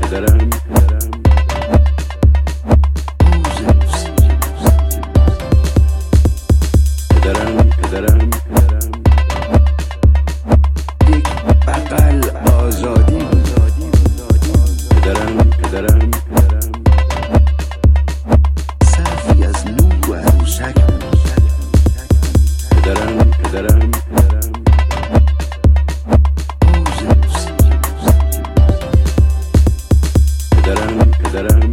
پدرم پدرم یک بغل آزادی پدرم صرفی از نور و عروسک پدرم پدرم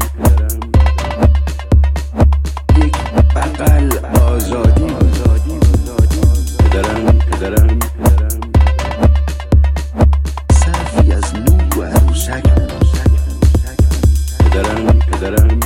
یک بغل آزادی پدرم صرفی از نور و عروسک پدرم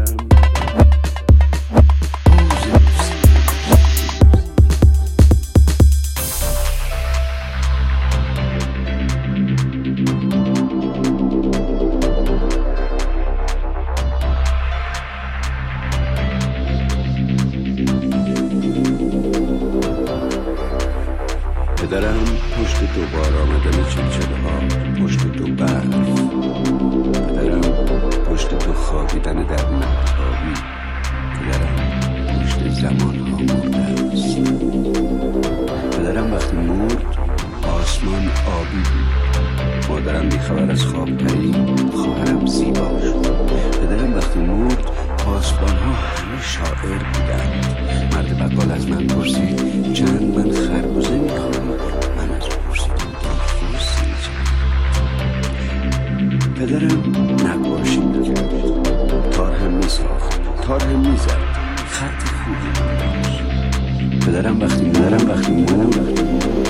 پدرم پشت دو بار آمدن چلچله ها، پشت دو برف. پدرم پشت دو خوابیدن در مهتابی. پدرم پشت زمان ها مرده است. پدرم وقتی مرد آسمان آبی بود. مادرم بیخبر از خواب پرید، خواهرم زیبا شد. پدرم وقتی مرد پاسبان ها همه شاعر بودند. مرد بقال از من پرسید چند من خربزه میخوری؟ من از پرسیدم دلخواستی چند؟ پدرم نقاشی میکرد، تار هم میساخت، تار هم میزد، خط خوبی میداشت. پدرم وقتی مرد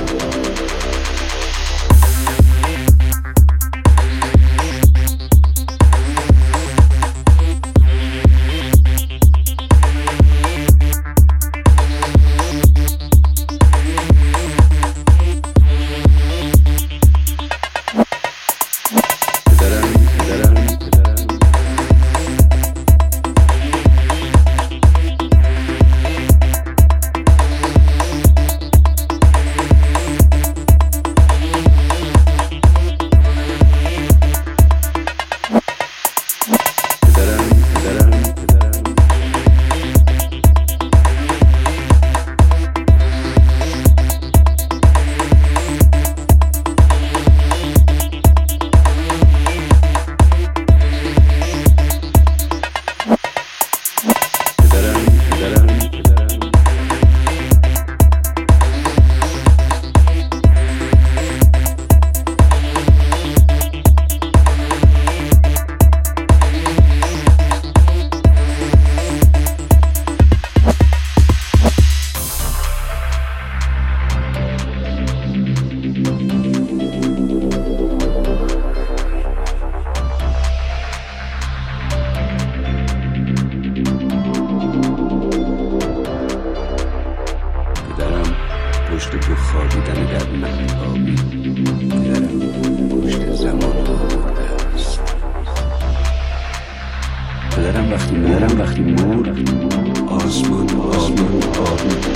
پشت دو خوابیدن در مهتابی. پدرم پشت زمان ها مرده است. پدرم وقتی مرد آسمان آبی.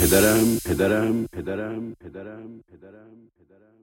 پدرم